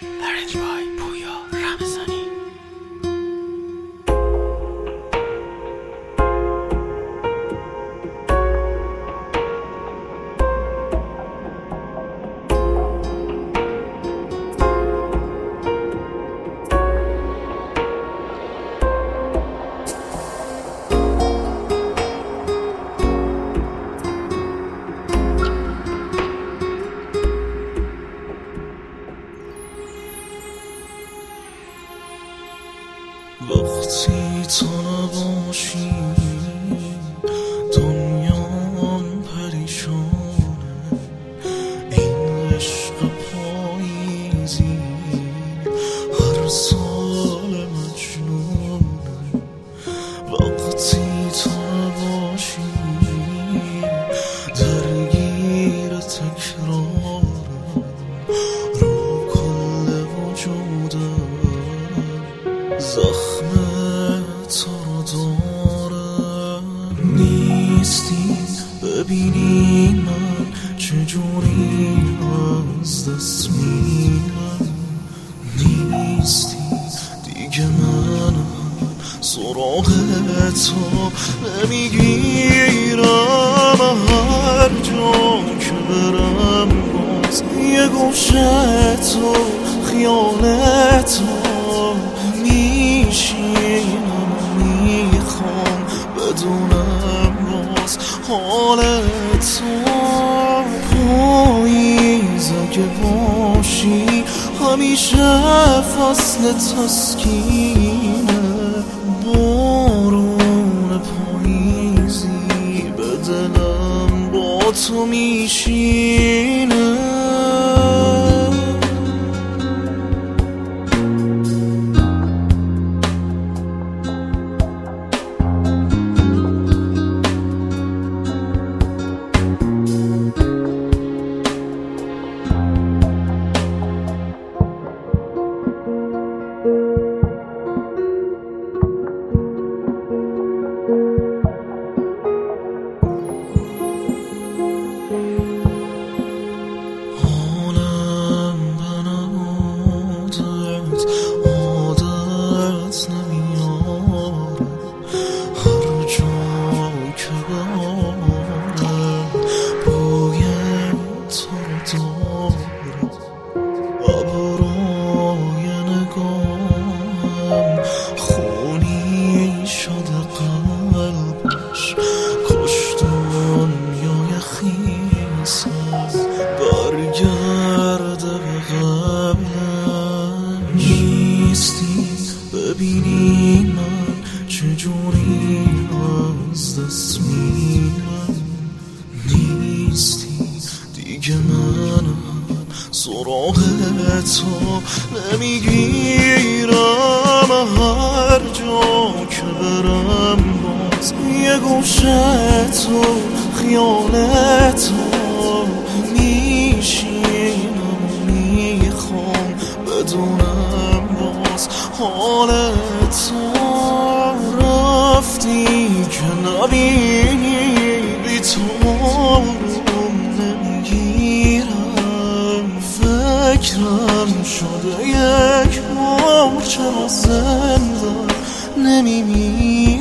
Arranged by Puya Ramazani. وقتی تو نباشی دنیام پریشانه، این عشق پاییزی هر سال مجنونه. وقتی تو نباشی درگیر تکرارم، رو کل وجودم زخم تو رو دارم. نیستی ببینی من چجوری از دست میرم، نیستی دیگه من سراغ تو نمیگیرم. هر جا که برم باز یه گوشه تو خیال تو میشینم، میخوام بدونم باز حال تو. پاییز اگه باشی همیشه فصل تسکینه، بارون پاییزی به دلم با تو میشینه. خونی شده قلبش، کاش دنیای خیسم برگرده به قبلش. نیستی ببینی من چجوری از دست میرم، نیستی دیگه من سراغ تو نمیگیرم. هر جا که برم باز یه گوشه تو خیال تو میشینم، میخوام بدونم باز حال تو. رفتی که نبینی بی تو نمیگیرم، فکرم شده یک بار چرا زنده نمیمیرم.